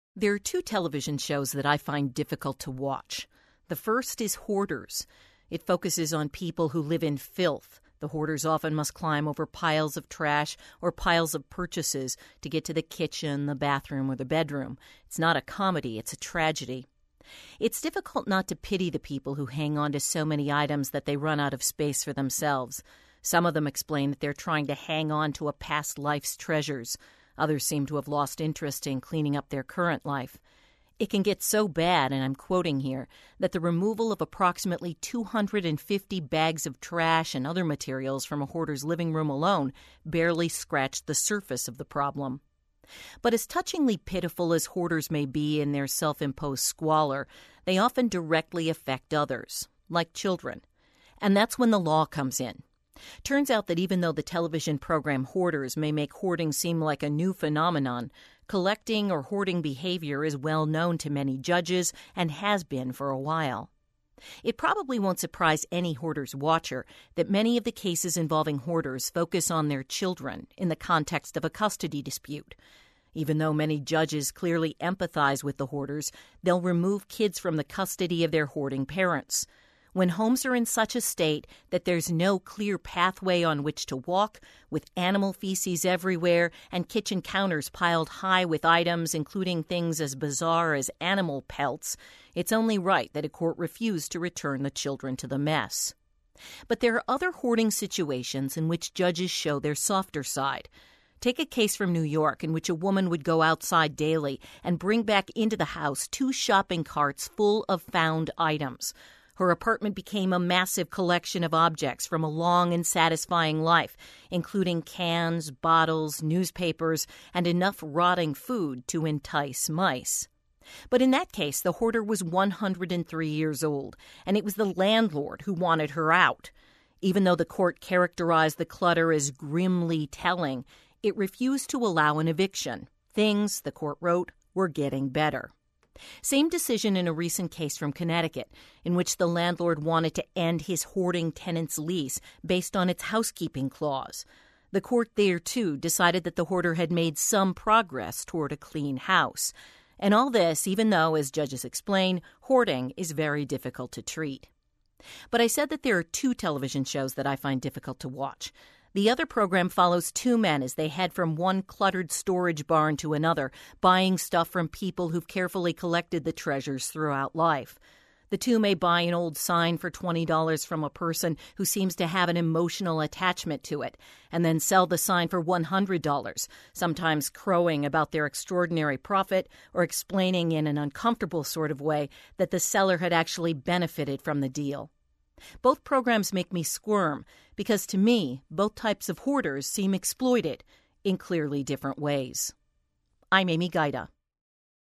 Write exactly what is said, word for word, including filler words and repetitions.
There are two television shows that I find difficult to watch. The first is Hoarders. It focuses on people who live in filth. The hoarders often must climb over piles of trash or piles of purchases to get to the kitchen, the bathroom, or the bedroom. It's not a comedy, it's a tragedy. It's difficult not to pity the people who hang on to so many items that they run out of space for themselves. Some of them explain that they're trying to hang on to a past life's treasures. Others seem to have lost interest in cleaning up their current life. It can get so bad, and I'm quoting here, that the removal of approximately two hundred fifty bags of trash and other materials from a hoarder's living room alone barely scratched the surface of the problem. But as touchingly pitiful as hoarders may be in their self-imposed squalor, they often directly affect others, like children. And that's when the law comes in. Turns out that even though the television program Hoarders may make hoarding seem like a new phenomenon, collecting or hoarding behavior is well known to many judges and has been for a while. It probably won't surprise any Hoarders watcher that many of the cases involving hoarders focus on their children in the context of a custody dispute. Even though many judges clearly empathize with the hoarders, they'll remove kids from the custody of their hoarding parents. When homes are in such a state that there's no clear pathway on which to walk, with animal feces everywhere and kitchen counters piled high with items including things as bizarre as animal pelts, it's only right that a court refuse to return the children to the mess. But there are other hoarding situations in which judges show their softer side. Take a case from New York in which a woman would go outside daily and bring back into the house two shopping carts full of found items. Her apartment became a massive collection of objects from a long and satisfying life, including cans, bottles, newspapers, and enough rotting food to entice mice. But in that case, the hoarder was one hundred three years old, and it was the landlord who wanted her out. Even though the court characterized the clutter as grimly telling, it refused to allow an eviction. Things, the court wrote, were getting better. Same decision in a recent case from Connecticut, in which the landlord wanted to end his hoarding tenant's lease based on its housekeeping clause. The court there, too, decided that the hoarder had made some progress toward a clean house. And all this, even though, as judges explain, hoarding is very difficult to treat. But I said that there are two television shows that I find difficult to watch. The other program follows two men as they head from one cluttered storage barn to another, buying stuff from people who've carefully collected the treasures throughout life. The two may buy an old sign for twenty dollars from a person who seems to have an emotional attachment to it, and then sell the sign for one hundred dollars, sometimes crowing about their extraordinary profit or explaining in an uncomfortable sort of way that the seller had actually benefited from the deal. Both programs make me squirm because, to me, both types of hoarders seem exploited in clearly different ways. I'm Amy Gaida.